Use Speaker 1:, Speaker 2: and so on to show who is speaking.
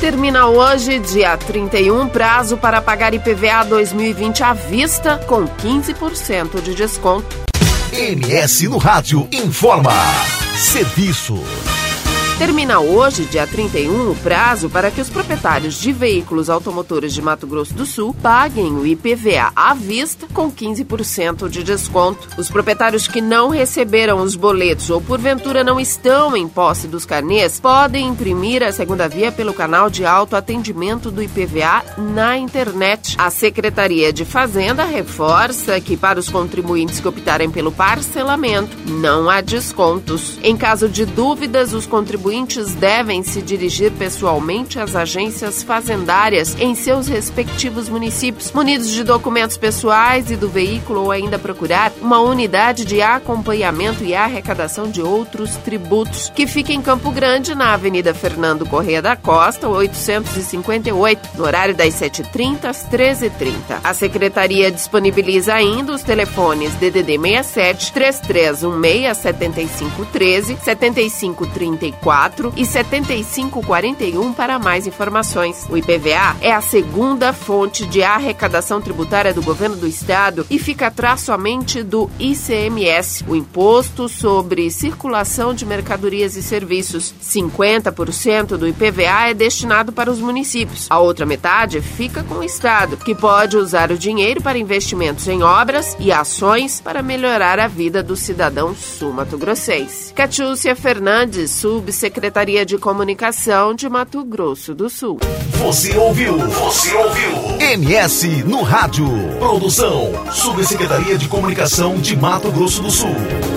Speaker 1: Termina hoje, dia 31, prazo para pagar IPVA 2020 à vista com 15% de desconto.
Speaker 2: MS no Rádio informa. Serviço.
Speaker 1: Termina hoje, dia 31, o prazo para que os proprietários de veículos automotores de Mato Grosso do Sul paguem o IPVA à vista com 15% de desconto. Os proprietários que não receberam os boletos ou porventura não estão em posse dos carnês podem imprimir a segunda via pelo canal de autoatendimento do IPVA na internet. A Secretaria de Fazenda reforça que para os contribuintes que optarem pelo parcelamento não há descontos. Em caso de dúvidas, os contribuintes devem se dirigir pessoalmente às agências fazendárias em seus respectivos municípios, munidos de documentos pessoais e do veículo, ou ainda procurar uma unidade de acompanhamento e arrecadação de outros tributos, que fica em Campo Grande, na Avenida Fernando Corrêa da Costa, 858, no horário das 7h30 às 13h30. A Secretaria disponibiliza ainda os telefones DDD 67 3316 7513, 7534 e 7541 para mais informações. O IPVA é a segunda fonte de arrecadação tributária do governo do estado e fica atrás somente do ICMS, o Imposto sobre Circulação de Mercadorias e Serviços. 50% do IPVA é destinado para os municípios. A outra metade fica com o estado, que pode usar o dinheiro para investimentos em obras e ações para melhorar a vida do cidadão sul-mato-grossense. Catiúcia Fernandes, Subsecretaria de Comunicação de Mato Grosso do Sul.
Speaker 2: Você ouviu? MS no Rádio. Produção, Subsecretaria de Comunicação de Mato Grosso do Sul.